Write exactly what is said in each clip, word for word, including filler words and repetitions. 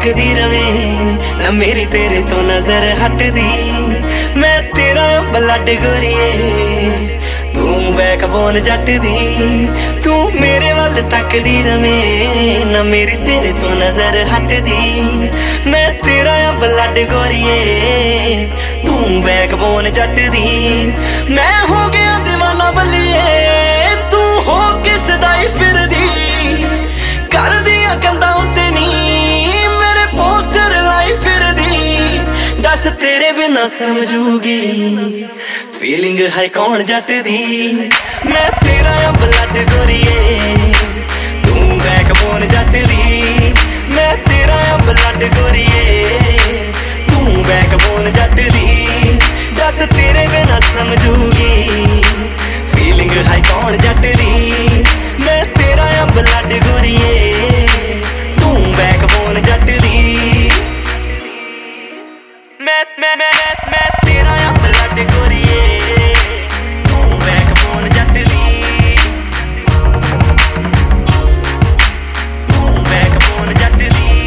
तकदी रवे ना मेरी तेरे तो नजर हटदी। मैं तेरा ब्लड गोरिए तू बैकबोन जट दी। तू मेरे वल तकदी रवे ना मेरी तेरे तो नजर हटदी। मैं तेरा ब्लड गोरिए तू बैकबोन जट दी। मैं हो गया दीवाना बलिए तू हो किस दाई फिरदी। कर दिया कंधा उत्ते नी मेरे पोस्टर लाई फिरदी। दस तेरे बिना समझूगी फीलिंग है कौन जट दी। मैं तेरा ब्लड गोरिए तू बैकबोन जट दी। मैं तेरा ब्लड गोरिए तू बैकबोन जट दी। दस तेरे बिना समझूगी फीलिंग है कौन जट दी। मैं तेरा ब्लड गोरिए तू बैकबोन जट दी। मैं मैं मैं मैं तेरा ब्लड गोरिए तू बैकबोन जट दी। तू बैकबोन जट दी।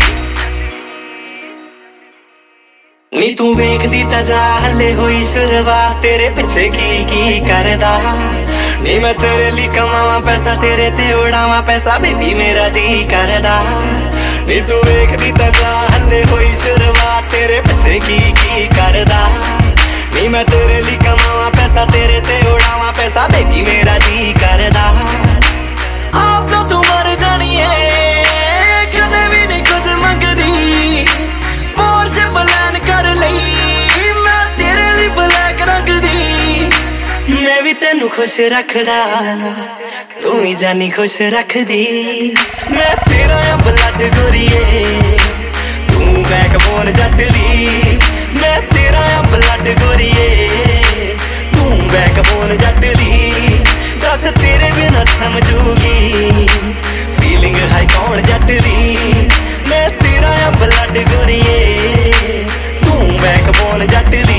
नी तू वेखदी तां जा हले होई शुरुआत तेरे पिछे की की करदा। नी मैं तेरे लिए कमावा पैसा तेरे ते उड़ावा पैसा बेबी मेरा जी करदा। नी तू वेखदी तां जा हले होई शुरुआत तेरे पिछे की की करदा। नी मैं तेरे लिए कमावा पैसा तेरे ते उड़ावा पैसा बेबी मेरा जी करदा। आप तो तू मर जानी है कदे भी नहीं कुछ मंगदी। मोर से प्लान कर लई मैं तेरे लिए ब्लैक रंग दी। मैं भी तेनू खुश रखदा तू ही जानी खुश रखदी। मैं तेरा ब्लड गोरिए तू बैकबोन जट दी। मैं तेरा ब्लड गोरिए तू बैकबोन जट दी। दस तेरे बिना समझूगी फीलिंग है कौन जट दी। मैं तेरा ब्लड गोरिए तू बैकबोन जट दी।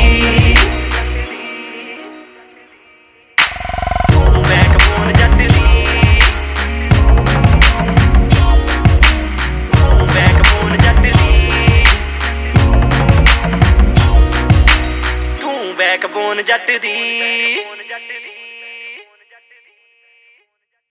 बैकबोन जट दी। बैकबोन जट दी। तू बैकबोन जट दी।